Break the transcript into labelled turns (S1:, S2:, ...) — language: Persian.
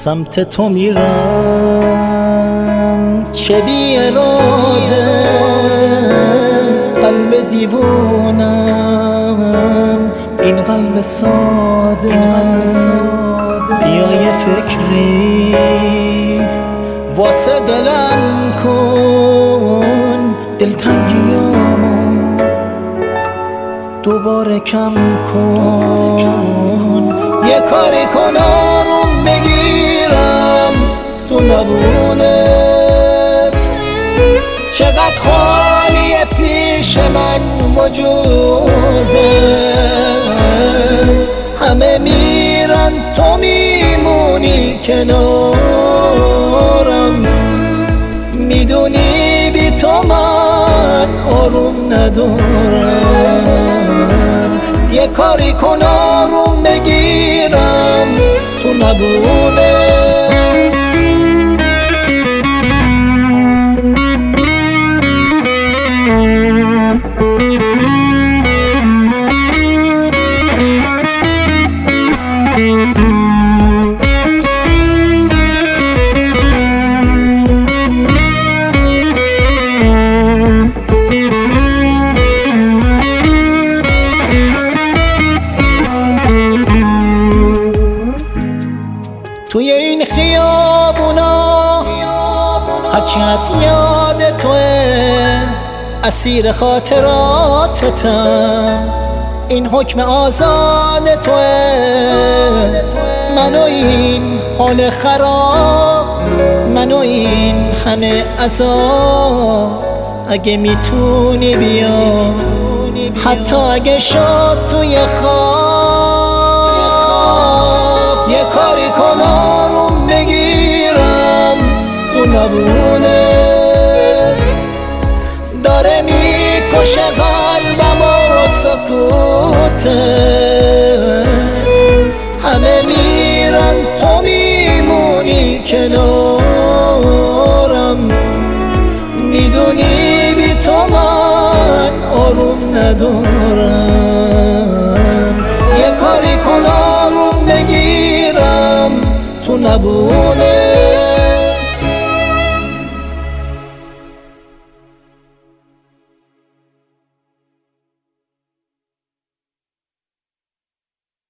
S1: سمت تو میرم چه بی اراده، قلب دیوونم، این قلب ساده بیای فکری واسه دلم کن، دلتنگیامو دوباره کم کن، یه کاری کن آروم بگیرم تو نبودت، چقدر خالیه پیش من وجوده، همه میرن تو میمونی کنارم، میدونی بی تو من آروم ندارم، یه کاری کن آروم بگیرم تو نبوده. توی این خیابونا هرچی از یاد توه، اسیر خاطراتتم، این حکم آزاد توه، منو این حال خراب، منو این همه عذاب، اگه میتونی بیا حتی اگه شد توی خواب، یه کاری کن آروم بگیرم تو نبودت، داره میکشه قلبم و سکوتت، همه میرن تو میمونی کنارم، میدونی بی تو من آروم ندارم، یه کاری کن آروم بگیرم تو نبوده.